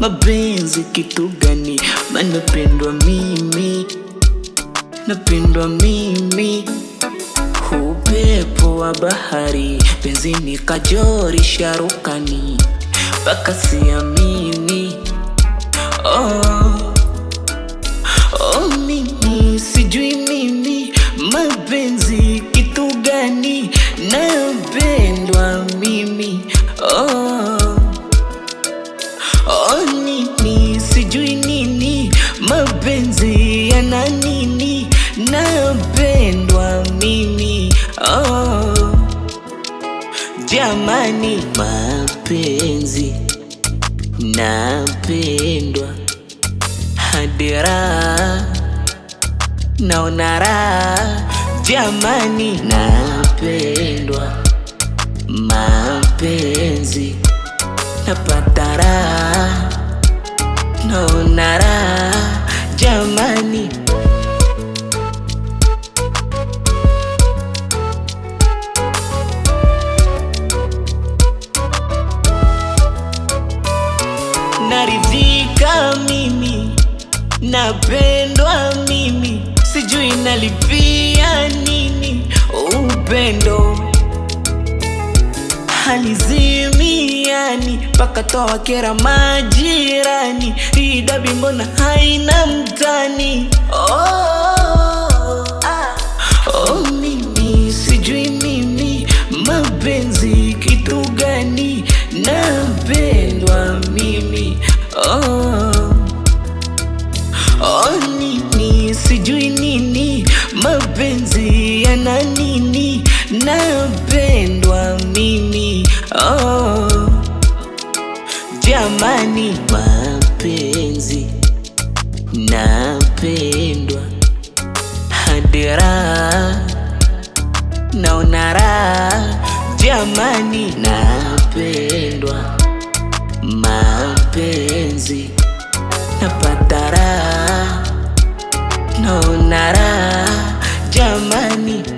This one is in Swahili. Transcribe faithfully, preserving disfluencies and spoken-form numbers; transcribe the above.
mapenzi kitu gani? Maana napendwa mimi, napendwa mimi. Upepo wa bahari, penzi ni kajori sharukani, mpaka siamini. Oh, oh mimi, sijui mimi mapenzi kitu gani? Napendwa mimi. Oh, oh nini, sijui nini mapenzi yana nini? Napendwa mimi. Oh, jamani, mapenzi napendwa hadi raha naona raha. Jamani, napendwa mapenzi napata raha naona raha. Jamani, naridhika mimi, napendwa mimi, sijui nalipia nini. Upendo halizimiani, mpaka toa kera majirani. Hii dabi mbona haina mtani? Oh, ah. Oh mimi, sijui mimi mapenzi kitu gani? Napendwa mimi. Oh, oh nini, sijui nini mapenzi yana nini? Napendwa mimi. Oh, jamani, mapenzi napendwa hadi raha naona raha. Jamani, napendwa mapenzi napata raha naona raha. Jamani.